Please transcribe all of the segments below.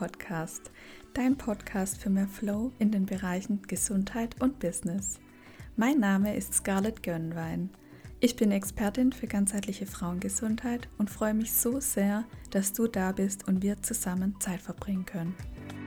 Podcast, dein Podcast für mehr Flow in den Bereichen Gesundheit und Business. Mein Name ist Scarlett Gönnwein. Ich bin Expertin für ganzheitliche Frauengesundheit und freue mich so sehr, dass du da bist und wir zusammen Zeit verbringen können.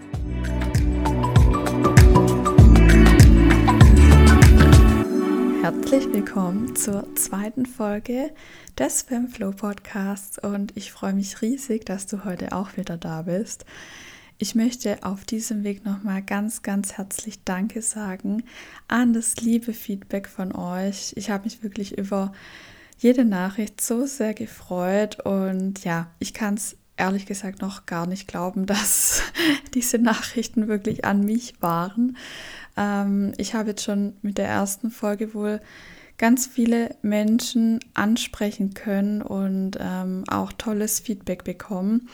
Herzlich willkommen zur zweiten Folge des Femflow Podcasts und ich freue mich riesig, dass du heute auch wieder da bist. Ich möchte auf diesem Weg nochmal ganz herzlich Danke sagen an das liebe Feedback von euch. Ich habe mich wirklich über jede Nachricht so sehr gefreut und ja, ich kann es ehrlich gesagt noch gar nicht glauben, dass diese Nachrichten wirklich an mich waren. Ich habe jetzt schon mit der ersten Folge wohl ganz viele Menschen ansprechen können und auch tolles Feedback bekommen.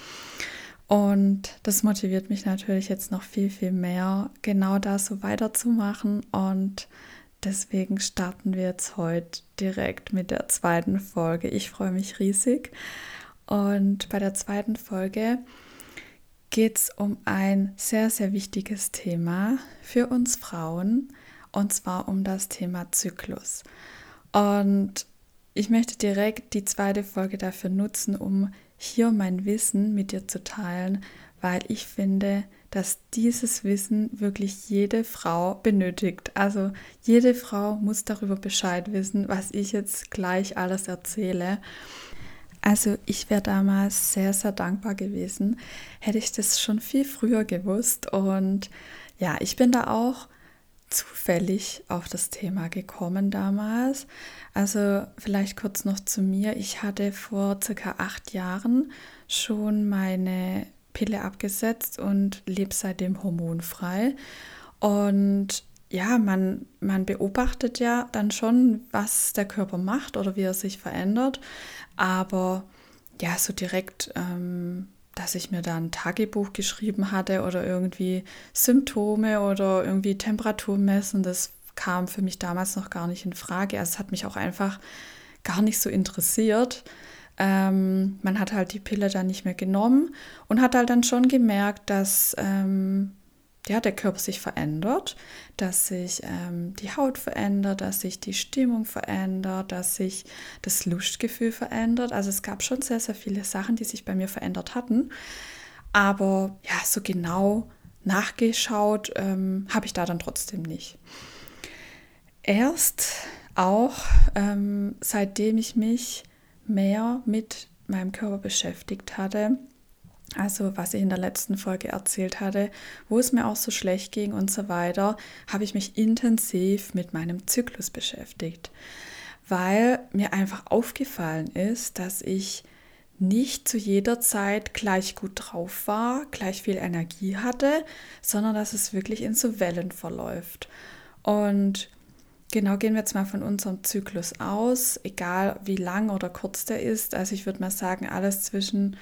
Und das motiviert mich natürlich jetzt noch viel mehr, genau da so weiterzumachen. Und deswegen starten wir jetzt heute direkt mit der zweiten Folge. Ich freue mich riesig. Und bei der zweiten Folge geht es um ein sehr wichtiges Thema für uns Frauen, und zwar um das Thema Zyklus. Und ich möchte direkt die zweite Folge dafür nutzen, um hier mein Wissen mit dir zu teilen, weil ich finde, dass dieses Wissen wirklich jede Frau benötigt. Also jede Frau muss darüber Bescheid wissen, was ich jetzt gleich alles erzähle. Also ich wäre damals sehr dankbar gewesen, hätte ich das schon viel früher gewusst. Und ja, ich bin da auch zufällig auf das Thema gekommen damals. Also vielleicht kurz noch zu mir. Ich hatte vor circa 8 Jahren schon meine Pille abgesetzt und lebe seitdem hormonfrei. Und ja, man beobachtet ja dann schon, was der Körper macht oder wie er sich verändert. Aber ja, so direkt, dass ich mir da ein Tagebuch geschrieben hatte oder irgendwie Symptome oder irgendwie Temperatur messen, das kam für mich damals noch gar nicht in Frage. Also es hat mich auch einfach gar nicht so interessiert. Man hat halt die Pille dann nicht mehr genommen und hat halt dann schon gemerkt, dass der Körper sich verändert, dass sich die Haut verändert, dass sich die Stimmung verändert, dass sich das Lustgefühl verändert. Also es gab schon sehr viele Sachen, die sich bei mir verändert hatten. Aber ja, so genau nachgeschaut habe ich da dann trotzdem nicht. Erst auch seitdem ich mich mehr mit meinem Körper beschäftigt hatte, also was ich in der letzten Folge erzählt hatte, wo es mir auch so schlecht ging und so weiter, habe ich mich intensiv mit meinem Zyklus beschäftigt, weil mir einfach aufgefallen ist, dass ich nicht zu jeder Zeit gleich gut drauf war, gleich viel Energie hatte, sondern dass es wirklich in so Wellen verläuft. Und genau, gehen wir jetzt mal von unserem Zyklus aus, egal wie lang oder kurz der ist. Also ich würde mal sagen, alles zwischen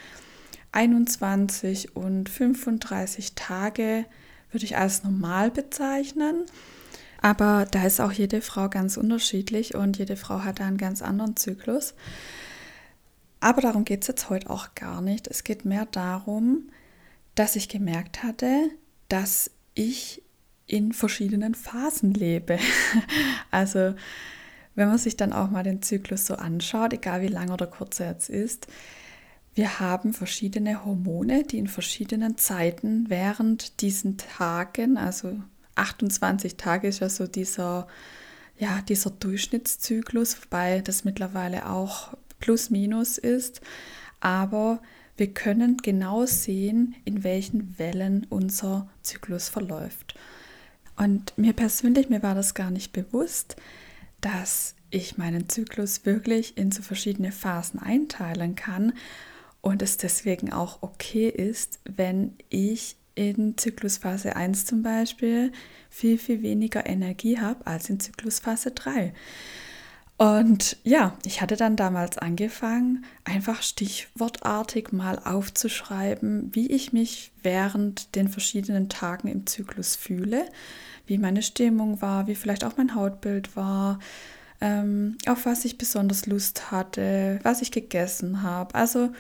21 und 35 Tage würde ich als normal bezeichnen. Aber da ist auch jede Frau ganz unterschiedlich und jede Frau hat da einen ganz anderen Zyklus. Aber darum geht es jetzt heute auch gar nicht. Es geht mehr darum, dass ich gemerkt hatte, dass ich in verschiedenen Phasen lebe. Also wenn man sich dann auch mal den Zyklus so anschaut, egal wie lang oder kurz er jetzt ist, wir haben verschiedene Hormone, die in verschiedenen Zeiten während diesen Tagen, also 28 Tage ist ja so dieser Durchschnittszyklus, wobei das mittlerweile auch plus minus ist, aber wir können genau sehen, in welchen Wellen unser Zyklus verläuft. Und mir war das gar nicht bewusst, dass ich meinen Zyklus wirklich in so verschiedene Phasen einteilen kann und es deswegen auch okay ist, wenn ich in Zyklusphase 1 zum Beispiel viel weniger Energie habe als in Zyklusphase 3. Und ja, ich hatte dann damals angefangen, einfach stichwortartig mal aufzuschreiben, wie ich mich während den verschiedenen Tagen im Zyklus fühle, wie meine Stimmung war, wie vielleicht auch mein Hautbild war, auf was ich besonders Lust hatte, was ich gegessen habe. Also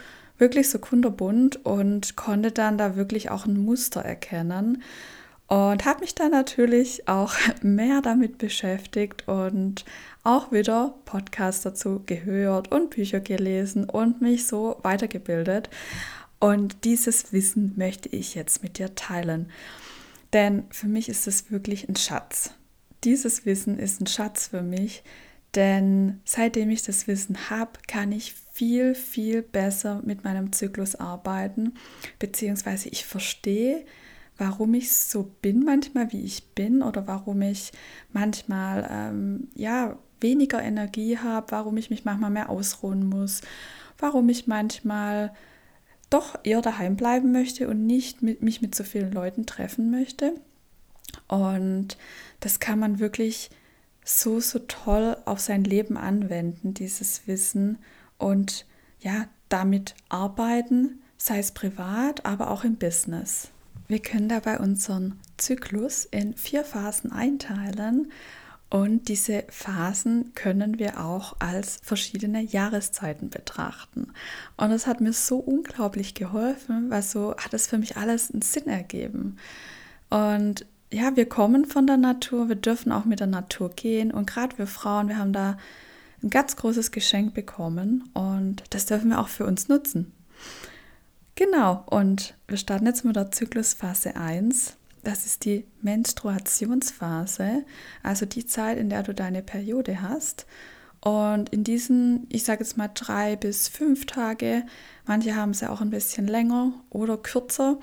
wirklich so kunterbunt und konnte dann da wirklich auch ein Muster erkennen und habe mich dann natürlich auch mehr damit beschäftigt und auch wieder Podcasts dazu gehört und Bücher gelesen und mich so weitergebildet. Und dieses Wissen möchte ich jetzt mit dir teilen. Denn für mich ist es wirklich ein Schatz. Dieses Wissen ist ein Schatz für mich, denn seitdem ich das Wissen habe, kann ich viel, viel besser mit meinem Zyklus arbeiten, beziehungsweise ich verstehe, warum ich so bin manchmal, wie ich bin, oder warum ich manchmal weniger Energie habe, warum ich mich manchmal mehr ausruhen muss, warum ich manchmal doch eher daheim bleiben möchte und nicht mich mit so vielen Leuten treffen möchte. Und das kann man wirklich so, so toll auf sein Leben anwenden, dieses Wissen, und ja, damit arbeiten, sei es privat, aber auch im Business. Wir können dabei unseren Zyklus in 4 Phasen einteilen und diese Phasen können wir auch als verschiedene Jahreszeiten betrachten. Und das hat mir so unglaublich geholfen, weil so hat es für mich alles einen Sinn ergeben. Und ja, wir kommen von der Natur, wir dürfen auch mit der Natur gehen und gerade wir Frauen, wir haben da ein ganz großes Geschenk bekommen und das dürfen wir auch für uns nutzen. Genau, und wir starten jetzt mit der Zyklusphase 1. Das ist die Menstruationsphase, also die Zeit, in der du deine Periode hast. Und in diesen, ich sage jetzt mal 3 bis 5 Tage, manche haben sie auch ein bisschen länger oder kürzer,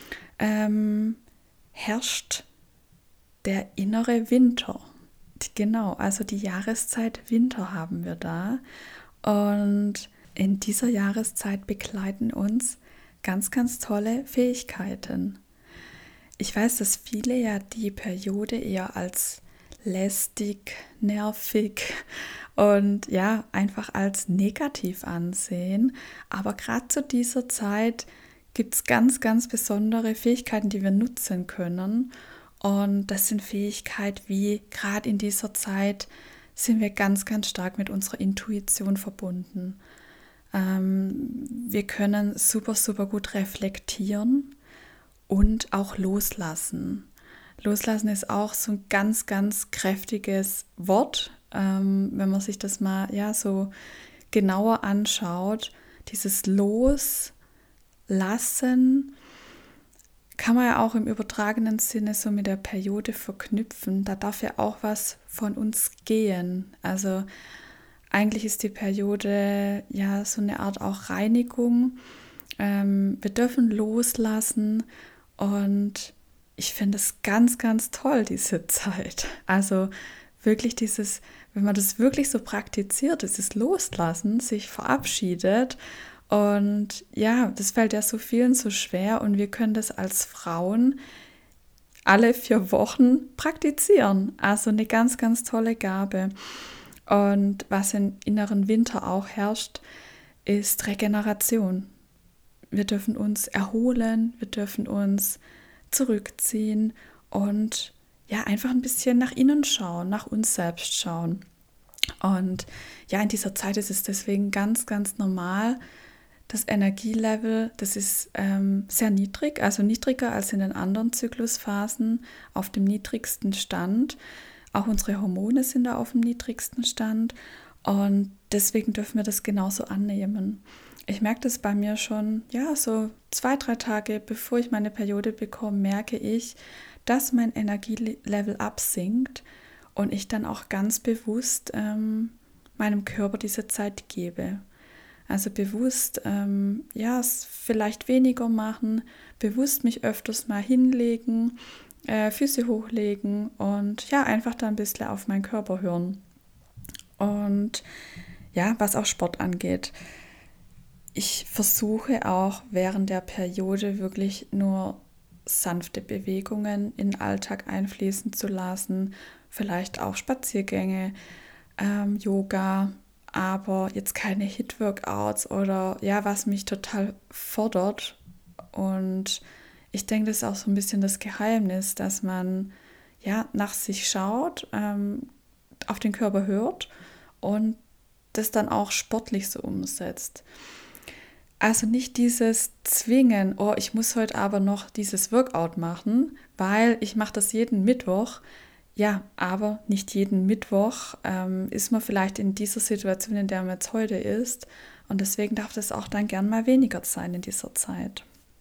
herrscht der innere Winter. Genau, also die Jahreszeit Winter haben wir da. Und in dieser Jahreszeit begleiten uns ganz, ganz tolle Fähigkeiten. Ich weiß, dass viele ja die Periode eher als lästig, nervig und ja, einfach als negativ ansehen. Aber gerade zu dieser Zeit gibt es ganz, ganz besondere Fähigkeiten, die wir nutzen können. Und das sind Fähigkeiten wie gerade in dieser Zeit sind wir ganz, ganz stark mit unserer Intuition verbunden. Wir können super, super gut reflektieren und auch loslassen. Loslassen ist auch so ein ganz, ganz kräftiges Wort, wenn man sich das mal so genauer anschaut. Dieses Loslassen kann man ja auch im übertragenen Sinne so mit der Periode verknüpfen. Da darf ja auch was von uns gehen. Also eigentlich ist die Periode ja so eine Art auch Reinigung. Wir dürfen loslassen und ich finde es ganz, ganz toll, diese Zeit. Also wirklich dieses, wenn man das wirklich so praktiziert, dieses Loslassen, sich verabschiedet. Und ja, das fällt ja so vielen so schwer und wir können das als Frauen alle 4 Wochen praktizieren. Also eine ganz, ganz tolle Gabe. Und was im inneren Winter auch herrscht, ist Regeneration. Wir dürfen uns erholen, wir dürfen uns zurückziehen und ja, einfach ein bisschen nach innen schauen, nach uns selbst schauen. Und ja, in dieser Zeit ist es deswegen ganz, ganz normal. Das Energielevel, das ist sehr niedrig, also niedriger als in den anderen Zyklusphasen, auf dem niedrigsten Stand. Auch unsere Hormone sind da auf dem niedrigsten Stand und deswegen dürfen wir das genauso annehmen. Ich merke das bei mir schon, ja, so 2, 3 Tage bevor ich meine Periode bekomme, merke ich, dass mein Energielevel absinkt und ich dann auch ganz bewusst meinem Körper diese Zeit gebe. Also bewusst, vielleicht weniger machen, bewusst mich öfters mal hinlegen, Füße hochlegen und ja, einfach da ein bisschen auf meinen Körper hören. Und ja, was auch Sport angeht. Ich versuche auch während der Periode wirklich nur sanfte Bewegungen in den Alltag einfließen zu lassen, vielleicht auch Spaziergänge, Yoga, aber jetzt keine Hit-Workouts oder ja, was mich total fordert. Und ich denke, das ist auch so ein bisschen das Geheimnis, dass man ja nach sich schaut, auf den Körper hört und das dann auch sportlich so umsetzt. Also nicht dieses Zwingen, oh, ich muss heute aber noch dieses Workout machen, weil ich mache das jeden Mittwoch. Ja, aber nicht jeden Mittwoch ist man vielleicht in dieser Situation, in der man jetzt heute ist. Und deswegen darf das auch dann gern mal weniger sein in dieser Zeit.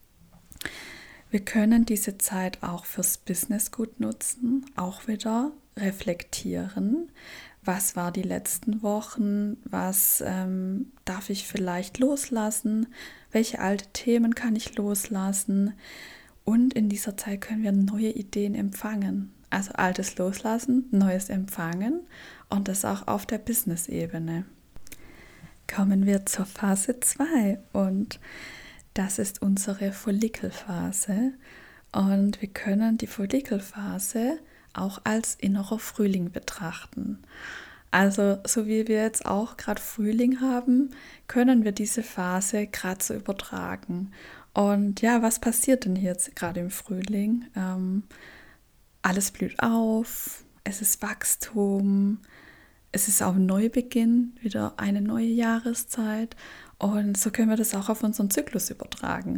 Wir können diese Zeit auch fürs Business gut nutzen, auch wieder reflektieren. Was war die letzten Wochen? Was darf ich vielleicht loslassen? Welche alte Themen kann ich loslassen? Und in dieser Zeit können wir neue Ideen empfangen. Also altes loslassen, neues empfangen und das auch auf der Business-Ebene. Kommen wir zur Phase 2 und das ist unsere Follikelphase. Und wir können die Follikelphase auch als innerer Frühling betrachten. Also so wie wir jetzt auch gerade Frühling haben, können wir diese Phase gerade so übertragen. Und ja, was passiert denn hier jetzt gerade im Frühling? Alles blüht auf, es ist Wachstum, es ist auch ein Neubeginn, wieder eine neue Jahreszeit. Und so können wir das auch auf unseren Zyklus übertragen.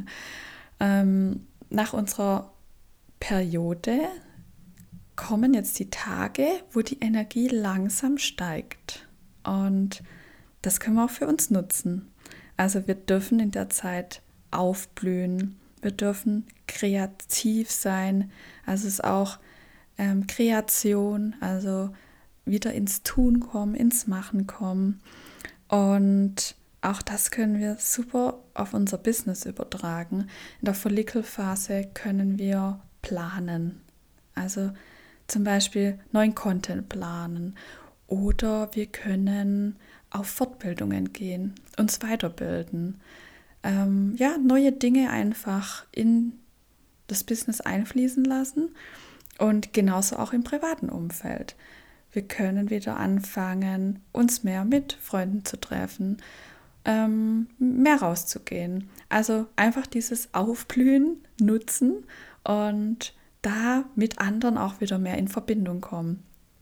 Nach unserer Periode kommen jetzt die Tage, wo die Energie langsam steigt. Und das können wir auch für uns nutzen. Also wir dürfen in der Zeit aufblühen, wir dürfen kreativ sein. Also es ist auch Kreation, also wieder ins Tun kommen, ins Machen kommen. Und auch das können wir super auf unser Business übertragen. In der Follikelphase können wir planen. Also zum Beispiel neuen Content planen. Oder wir können auf Fortbildungen gehen, uns weiterbilden. Ja, neue Dinge einfach in das Business einfließen lassen und genauso auch im privaten Umfeld. Wir können wieder anfangen, uns mehr mit Freunden zu treffen, mehr rauszugehen. Also einfach dieses Aufblühen nutzen und da mit anderen auch wieder mehr in Verbindung kommen.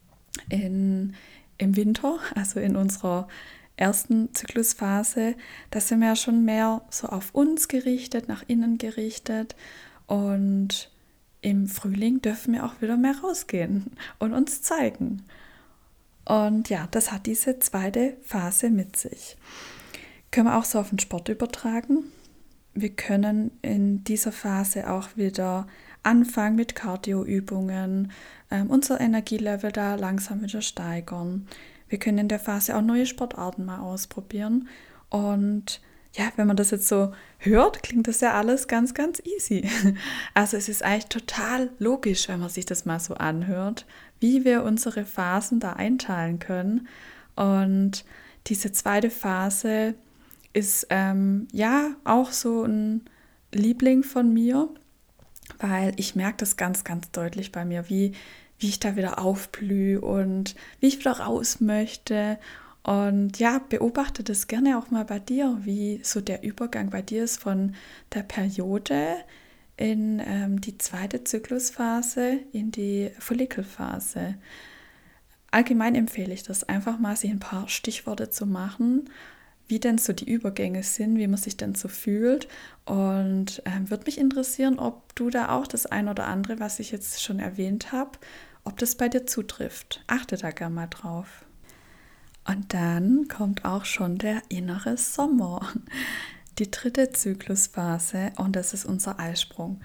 Im Winter, also in unserer ersten Zyklusphase, da sind wir ja schon mehr so auf uns gerichtet, nach innen gerichtet und im Frühling dürfen wir auch wieder mehr rausgehen und uns zeigen. Und ja, das hat diese zweite Phase mit sich. Können wir auch so auf den Sport übertragen. Wir können in dieser Phase auch wieder anfangen mit Cardio-Übungen, unser Energielevel da langsam wieder steigern. Wir können in der Phase auch neue Sportarten mal ausprobieren. Und ja, wenn man das jetzt so hört, klingt das ja alles ganz, ganz easy. Also es ist eigentlich total logisch, wenn man sich das mal so anhört, wie wir unsere Phasen da einteilen können. Und diese zweite Phase ist ja auch so ein Liebling von mir, weil ich merke das ganz, ganz deutlich bei mir, wie ich da wieder aufblühe und wie ich wieder raus möchte. Und ja, beobachte das gerne auch mal bei dir, wie so der Übergang bei dir ist von der Periode in die zweite Zyklusphase, in die Follikelphase. Allgemein empfehle ich das, einfach mal sich ein paar Stichworte zu machen, wie denn so die Übergänge sind, wie man sich denn so fühlt. Und würde mich interessieren, ob du da auch das ein oder andere, was ich jetzt schon erwähnt habe, ob das bei dir zutrifft. Achte da gerne mal drauf. Und dann kommt auch schon der innere Sommer, die dritte Zyklusphase und das ist unser Eisprung.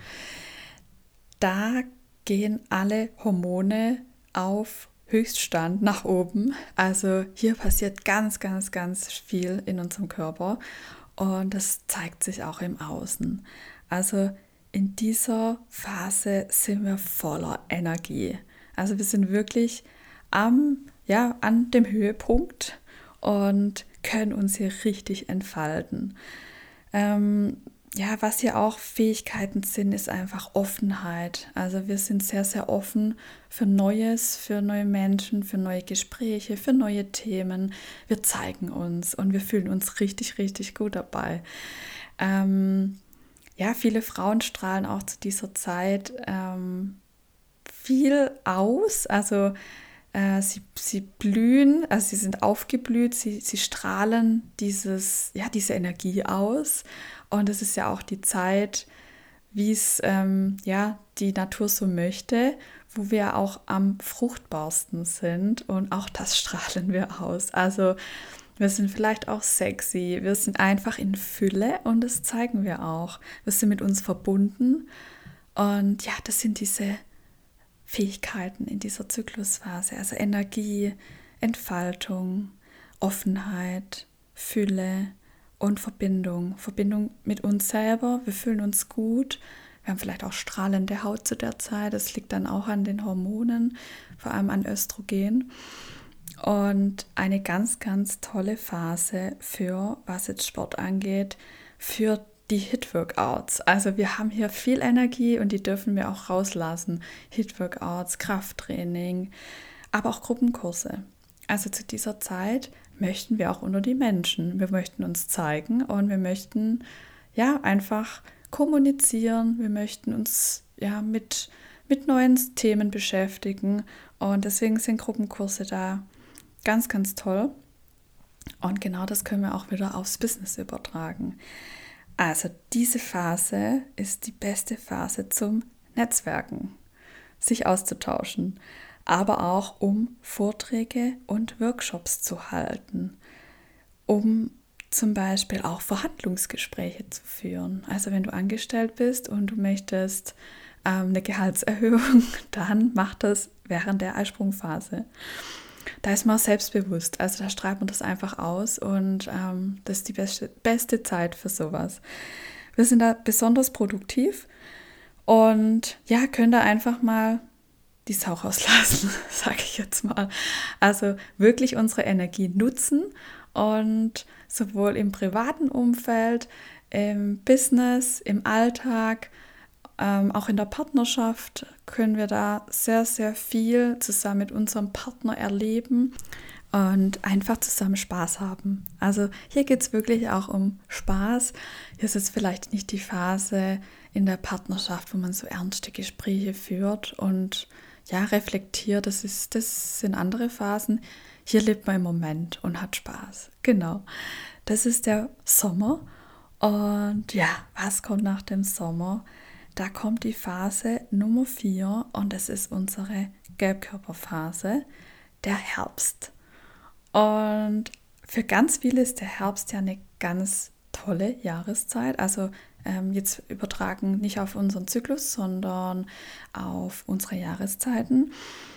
Da gehen alle Hormone auf Höchststand nach oben. Also hier passiert ganz, ganz, ganz viel in unserem Körper und das zeigt sich auch im Außen. Also in dieser Phase sind wir voller Energie. Also wir sind wirklich an dem Höhepunkt und können uns hier richtig entfalten. Was hier auch Fähigkeiten sind, ist einfach Offenheit. Also wir sind sehr, sehr offen für Neues, für neue Menschen, für neue Gespräche, für neue Themen. Wir zeigen uns und wir fühlen uns richtig, richtig gut dabei. Viele Frauen strahlen auch zu dieser Zeit viel aus. Also Sie blühen, also sie sind aufgeblüht, sie strahlen diese Energie aus. Und es ist ja auch die Zeit, wie es die Natur so möchte, wo wir auch am fruchtbarsten sind. Und auch das strahlen wir aus. Also wir sind vielleicht auch sexy, wir sind einfach in Fülle und das zeigen wir auch. Wir sind mit uns verbunden. Und ja, das sind diese Fähigkeiten in dieser Zyklusphase, also Energie, Entfaltung, Offenheit, Fülle und Verbindung. Verbindung mit uns selber, wir fühlen uns gut, wir haben vielleicht auch strahlende Haut zu der Zeit, das liegt dann auch an den Hormonen, vor allem an Östrogen. Und eine ganz, ganz tolle Phase für, was jetzt Sport angeht, für die HIIT-Workouts. Also wir haben hier viel Energie und die dürfen wir auch rauslassen. HIIT-Workouts, Krafttraining, aber auch Gruppenkurse. Also zu dieser Zeit möchten wir auch unter die Menschen. Wir möchten uns zeigen und wir möchten ja einfach kommunizieren. Wir möchten uns ja mit neuen Themen beschäftigen und deswegen sind Gruppenkurse da ganz, ganz toll. Und genau das können wir auch wieder aufs Business übertragen. Also diese Phase ist die beste Phase zum Netzwerken, sich auszutauschen, aber auch um Vorträge und Workshops zu halten, um zum Beispiel auch Verhandlungsgespräche zu führen. Also wenn du angestellt bist und du möchtest eine Gehaltserhöhung, dann mach das während der Eisprungphase. Da ist man selbstbewusst, also da strahlt man das einfach aus und das ist die beste Zeit für sowas. Wir sind da besonders produktiv und ja, können da einfach mal die Sau rauslassen, sage ich jetzt mal. Also wirklich unsere Energie nutzen und sowohl im privaten Umfeld, im Business, im Alltag, auch in der Partnerschaft können wir da sehr, sehr viel zusammen mit unserem Partner erleben und einfach zusammen Spaß haben. Also hier geht es wirklich auch um Spaß. Hier ist jetzt vielleicht nicht die Phase in der Partnerschaft, wo man so ernste Gespräche führt und ja, reflektiert. Das sind andere Phasen. Hier lebt man im Moment und hat Spaß. Genau. Das ist der Sommer. Und ja, was kommt nach dem Sommer? Da kommt die Phase Nummer 4 und es ist unsere Gelbkörperphase, der Herbst. Und für ganz viele ist der Herbst ja eine ganz tolle Jahreszeit. Also jetzt übertragen nicht auf unseren Zyklus, sondern auf unsere Jahreszeiten.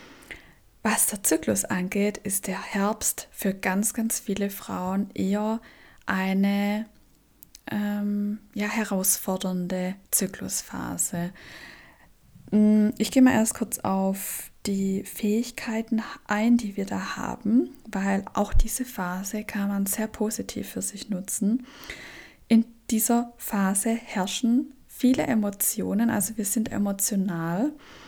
Was der Zyklus angeht, ist der Herbst für ganz, ganz viele Frauen eher eine herausfordernde Zyklusphase. Ich gehe mal erst kurz auf die Fähigkeiten ein, die wir da haben, weil auch diese Phase kann man sehr positiv für sich nutzen. In dieser Phase herrschen viele Emotionen, also wir sind emotional.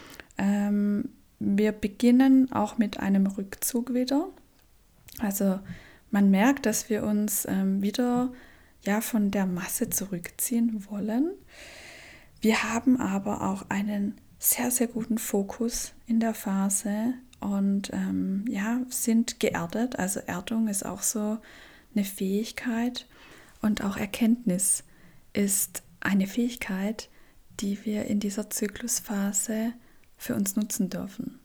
Wir beginnen auch mit einem Rückzug wieder. Also man merkt, dass wir uns wieder von der Masse zurückziehen wollen. Wir haben aber auch einen sehr, sehr guten Fokus in der Phase und sind geerdet. Also Erdung ist auch so eine Fähigkeit und auch Erkenntnis ist eine Fähigkeit, die wir in dieser Zyklusphase für uns nutzen dürfen.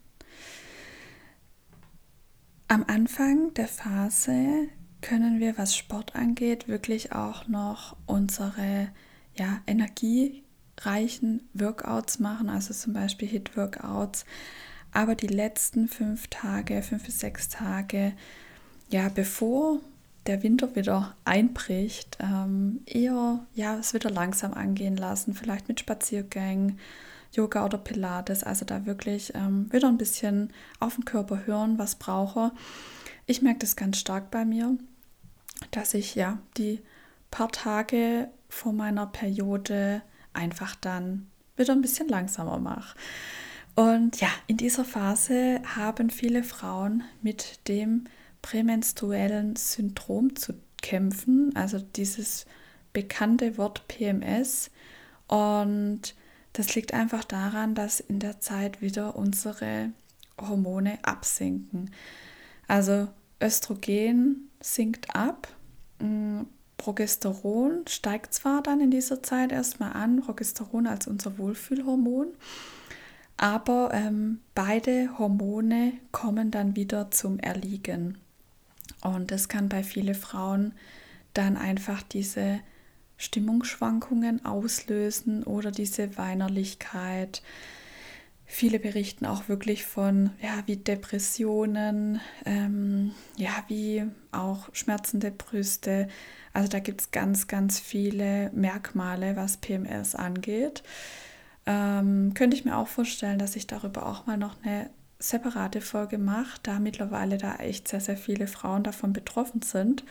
Am Anfang der Phase können wir, was Sport angeht, wirklich auch noch unsere energiereichen Workouts machen, also zum Beispiel HIIT-Workouts. Aber die letzten 5 bis 6 Tage, bevor der Winter wieder einbricht, es wieder langsam angehen lassen, vielleicht mit Spaziergängen, Yoga oder Pilates, also da wirklich wieder ein bisschen auf den Körper hören, was brauche. Ich merke das ganz stark bei mir, dass ich die paar Tage vor meiner Periode einfach dann wieder ein bisschen langsamer mache. Und in dieser Phase haben viele Frauen mit dem prämenstruellen Syndrom zu kämpfen, also dieses bekannte Wort PMS. Und das liegt einfach daran, dass in der Zeit wieder unsere Hormone absinken. Also Östrogen sinkt ab, Progesteron steigt zwar dann in dieser Zeit erstmal an, Progesteron als unser Wohlfühlhormon, aber beide Hormone kommen dann wieder zum Erliegen. Und das kann bei vielen Frauen dann einfach diese Stimmungsschwankungen auslösen oder diese Weinerlichkeit. Viele berichten auch wirklich von, wie Depressionen, wie auch schmerzende Brüste. Also da gibt es ganz, ganz viele Merkmale, was PMS angeht. Könnte ich mir auch vorstellen, dass ich darüber auch mal noch eine separate Folge mache, da mittlerweile da echt sehr, sehr viele Frauen davon betroffen sind.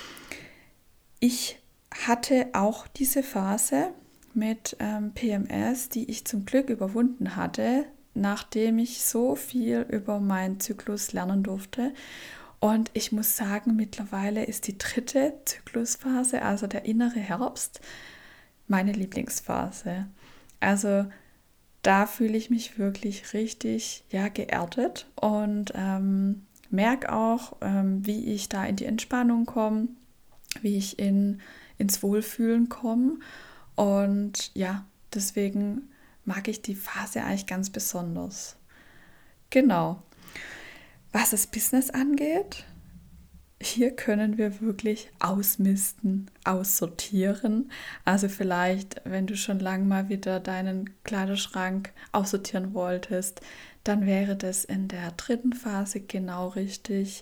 Ich hatte auch diese Phase mit PMS, die ich zum Glück überwunden hatte, nachdem ich so viel über meinen Zyklus lernen durfte. Und ich muss sagen, mittlerweile ist die 3. Zyklusphase, also der innere Herbst, meine Lieblingsphase. Also da fühle ich mich wirklich richtig geerdet und merke auch, wie ich da in die Entspannung komme, wie ich ins Wohlfühlen komme. Und deswegen mag ich die Phase eigentlich ganz besonders. Genau. Was das Business angeht, hier können wir wirklich ausmisten, aussortieren. Also vielleicht, wenn du schon lange mal wieder deinen Kleiderschrank aussortieren wolltest, dann wäre das in der 3. Phase genau richtig.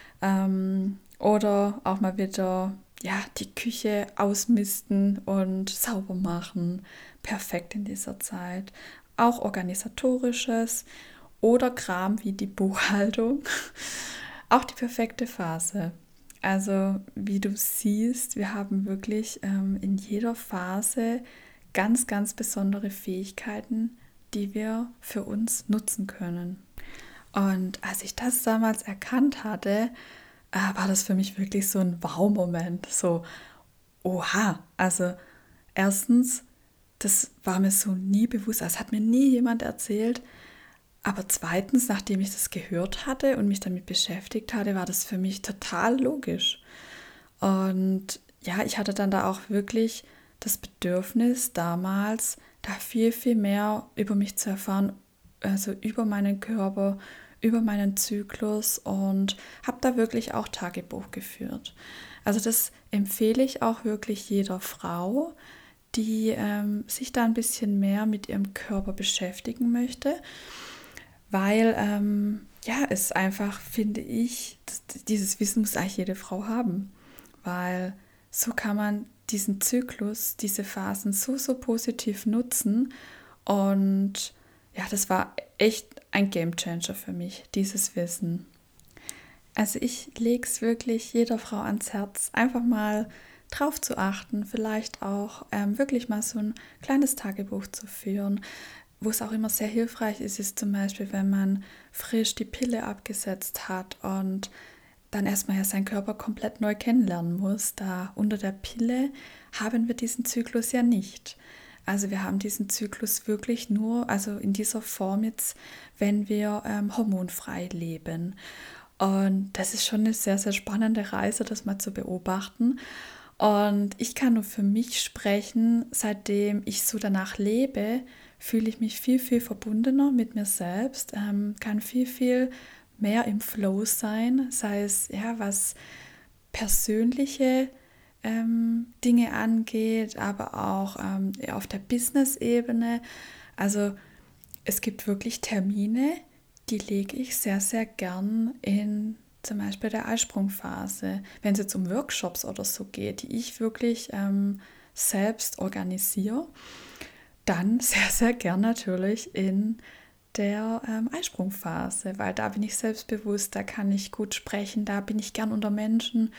Oder auch mal wieder die Küche ausmisten und sauber machen. Perfekt in dieser Zeit. Auch organisatorisches oder Kram wie die Buchhaltung. Auch die perfekte Phase. Also wie du siehst, wir haben wirklich in jeder Phase ganz, ganz besondere Fähigkeiten, die wir für uns nutzen können. Und als ich das damals erkannt hatte, war das für mich wirklich so ein Wow-Moment. So, oha, also erstens, das war mir so nie bewusst, das hat mir nie jemand erzählt. Aber zweitens, nachdem ich das gehört hatte und mich damit beschäftigt hatte, war das für mich total logisch. Und ich hatte dann da auch wirklich das Bedürfnis damals, da viel, viel mehr über mich zu erfahren, also über meinen Körper, über meinen Zyklus und habe da wirklich auch Tagebuch geführt. Also das empfehle ich auch wirklich jeder Frau, die sich da ein bisschen mehr mit ihrem Körper beschäftigen möchte, weil es einfach, finde ich, dieses Wissen muss eigentlich jede Frau haben, weil so kann man diesen Zyklus, diese Phasen so, so positiv nutzen und das war echt ein Gamechanger für mich, dieses Wissen. Also ich lege es wirklich jeder Frau ans Herz, einfach mal drauf zu achten, vielleicht auch wirklich mal so ein kleines Tagebuch zu führen. Wo es auch immer sehr hilfreich ist, ist zum Beispiel, wenn man frisch die Pille abgesetzt hat und dann erstmal seinen Körper komplett neu kennenlernen muss. Da unter der Pille haben wir diesen Zyklus ja nicht. Also wir haben diesen Zyklus wirklich nur, also in dieser Form jetzt, wenn wir hormonfrei leben. Und das ist schon eine sehr, sehr spannende Reise, das mal zu beobachten. Und ich kann nur für mich sprechen, seitdem ich so danach lebe, fühle ich mich viel, viel verbundener mit mir selbst, kann viel, viel mehr im Flow sein, sei es was persönliche Dinge angeht, aber auch auf der Business-Ebene. Also es gibt wirklich Termine, die lege ich sehr, sehr gern in zum Beispiel der Eisprungphase, wenn es jetzt um Workshops oder so geht, die ich wirklich selbst organisiere, dann sehr, sehr gern natürlich in der Eisprungphase, weil da bin ich selbstbewusst, da kann ich gut sprechen, da bin ich gern unter Menschen.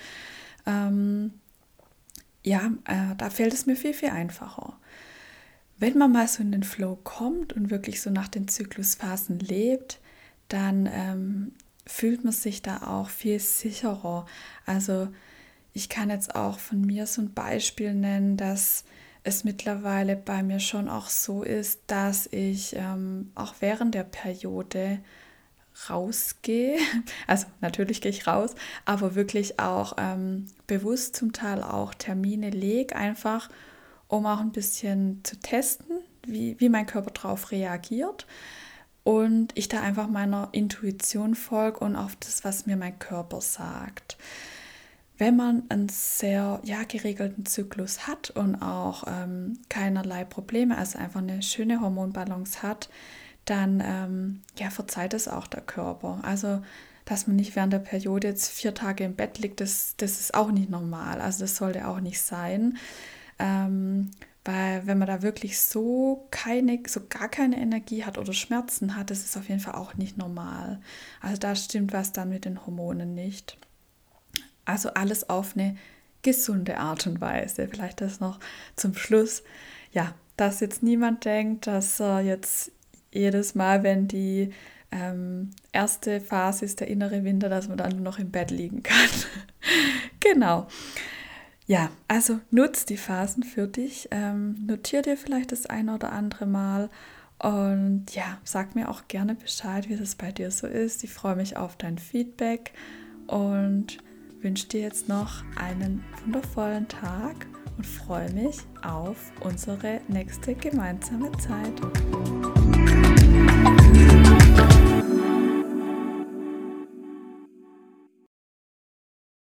Da fällt es mir viel, viel einfacher. Wenn man mal so in den Flow kommt und wirklich so nach den Zyklusphasen lebt, dann fühlt man sich da auch viel sicherer. Also ich kann jetzt auch von mir so ein Beispiel nennen, dass es mittlerweile bei mir schon auch so ist, dass ich auch während der Periode rausgehe, also natürlich gehe ich raus, aber wirklich auch bewusst zum Teil auch Termine lege, einfach um auch ein bisschen zu testen, wie mein Körper darauf reagiert und ich da einfach meiner Intuition folge und auf das, was mir mein Körper sagt. Wenn man einen sehr geregelten Zyklus hat und auch keinerlei Probleme, also einfach eine schöne Hormonbalance hat, dann verzeiht es auch der Körper. Also, dass man nicht während der Periode jetzt 4 Tage im Bett liegt, das ist auch nicht normal. Also das sollte auch nicht sein. Weil wenn man da wirklich so gar keine Energie hat oder Schmerzen hat, das ist auf jeden Fall auch nicht normal. Also da stimmt was dann mit den Hormonen nicht. Also alles auf eine gesunde Art und Weise. Vielleicht das noch zum Schluss. Ja, dass jetzt niemand denkt, dass jetzt jedes Mal, wenn die erste Phase ist, der innere Winter, dass man dann nur noch im Bett liegen kann. Genau. Ja, also nutz die Phasen für dich. Notier dir vielleicht das eine oder andere Mal. Und ja, sag mir auch gerne Bescheid, wie das bei dir so ist. Ich freue mich auf dein Feedback und wünsche dir jetzt noch einen wundervollen Tag und freue mich auf unsere nächste gemeinsame Zeit.